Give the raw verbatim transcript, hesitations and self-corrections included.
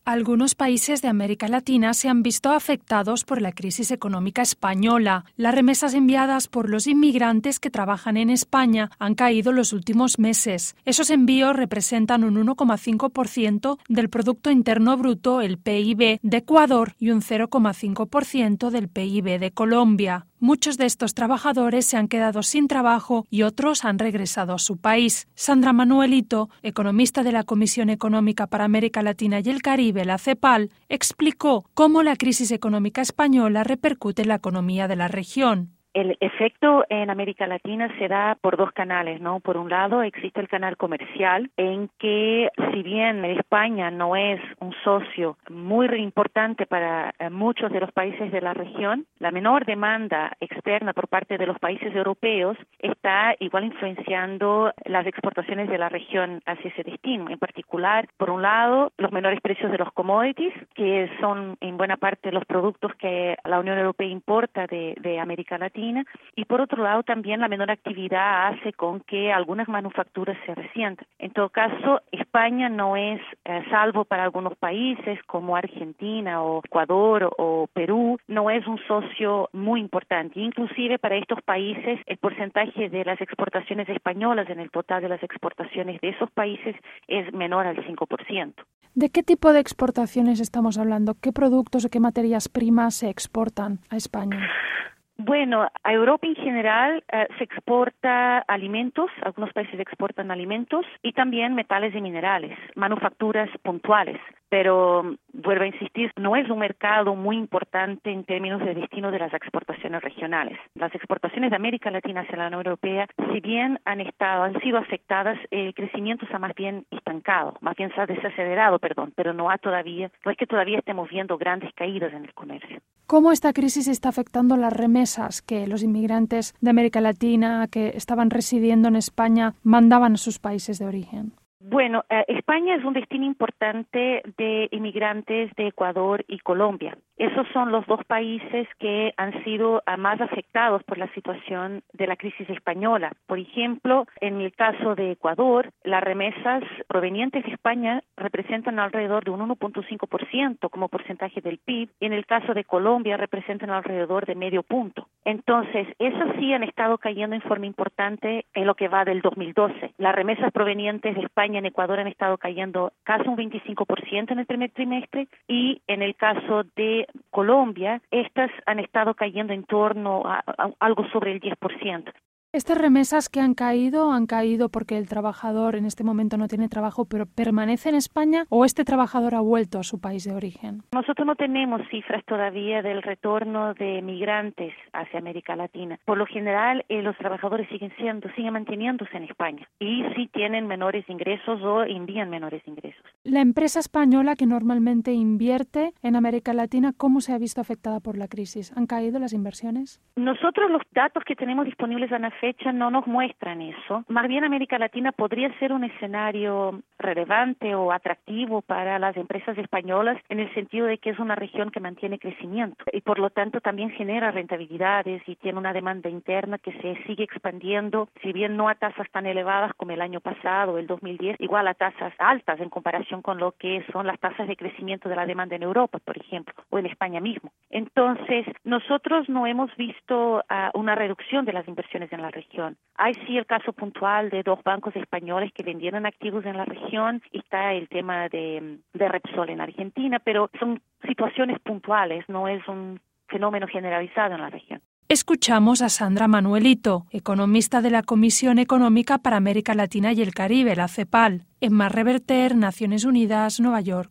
Algunos países de América Latina se han visto afectados por la crisis económica española. Las remesas enviadas por los inmigrantes que trabajan en España han caído los últimos meses. Esos envíos representan un uno coma cinco por ciento del Producto Interno Bruto, el P I B, de Ecuador y un cero coma cinco por ciento del P I B de Colombia. Muchos de estos trabajadores se han quedado sin trabajo y otros han regresado a su país. Sandra Manuelito, economista de la Comisión Económica para América Latina y el Caribe, la CEPAL, explicó cómo la crisis económica española repercute en la economía de la región. El efecto en América Latina se da por dos canales, ¿no? Por un lado, existe el canal comercial, en que si bien España no es un socio muy importante para muchos de los países de la región, la menor demanda externa por parte de los países europeos está igual influenciando las exportaciones de la región hacia ese destino. En particular, por un lado, los menores precios de los commodities, que son en buena parte los productos que la Unión Europea importa de, de América Latina, y por otro lado también la menor actividad hace con que algunas manufacturas se resientan. En todo caso, España no es, eh, salvo para algunos países como Argentina o Ecuador o Perú, no es un socio muy importante. Inclusive para estos países el porcentaje de las exportaciones españolas en el total de las exportaciones de esos países es menor al cinco por ciento. ¿De qué tipo de exportaciones estamos hablando? ¿Qué productos o qué materias primas se exportan a España? Bueno, a Europa en general eh, se exporta alimentos, algunos países exportan alimentos y también metales y minerales, manufacturas puntuales. Pero, vuelvo a insistir, no es un mercado muy importante en términos de destino de las exportaciones regionales. Las exportaciones de América Latina hacia la Unión Europea, si bien han estado, han sido afectadas, el crecimiento se ha más bien estancado, más bien se ha desacelerado, perdón, pero no ha todavía, no es que todavía estemos viendo grandes caídas en el comercio. ¿Cómo esta crisis está afectando las remesas que los inmigrantes de América Latina que estaban residiendo en España mandaban a sus países de origen? Bueno, eh, España es un destino importante de inmigrantes de Ecuador y Colombia. Esos son los dos países que han sido uh, más afectados por la situación de la crisis española. Por ejemplo, en el caso de Ecuador, las remesas provenientes de España representan alrededor de un uno punto cinco por ciento como porcentaje del P I B, y en el caso de Colombia representan alrededor de medio punto. Entonces, esas sí han estado cayendo en forma importante en lo que va del dos mil doce. Las remesas provenientes de España en Ecuador han estado cayendo casi un veinticinco por ciento en el primer trimestre, y en el caso de Colombia, estas han estado cayendo en torno a, a algo sobre el diez por ciento. Estas remesas que han caído, ¿han caído porque el trabajador en este momento no tiene trabajo, pero permanece en España, o este trabajador ha vuelto a su país de origen? Nosotros no tenemos cifras todavía del retorno de migrantes hacia América Latina. Por lo general, eh, los trabajadores siguen siendo, siguen manteniéndose en España y sí tienen menores ingresos o envían menores ingresos. La empresa española que normalmente invierte en América Latina, ¿cómo se ha visto afectada por la crisis? ¿Han caído las inversiones? Nosotros los datos que tenemos disponibles a la fecha no nos muestran eso. Más bien América Latina podría ser un escenario relevante o atractivo para las empresas españolas en el sentido de que es una región que mantiene crecimiento y por lo tanto también genera rentabilidades y tiene una demanda interna que se sigue expandiendo, si bien no a tasas tan elevadas como el año pasado, el dos mil diez, igual a tasas altas en comparación con lo que son las tasas de crecimiento de la demanda en Europa, por ejemplo, o en España mismo. Entonces, nosotros no hemos visto uh, una reducción de las inversiones en la región. Hay sí el caso puntual de dos bancos españoles que vendieron activos en la región, y está el tema de, de Repsol en Argentina, pero son situaciones puntuales, no es un fenómeno generalizado en la región. Escuchamos a Sandra Manuelito, economista de la Comisión Económica para América Latina y el Caribe, la CEPAL, en Más Reverter, Naciones Unidas, Nueva York.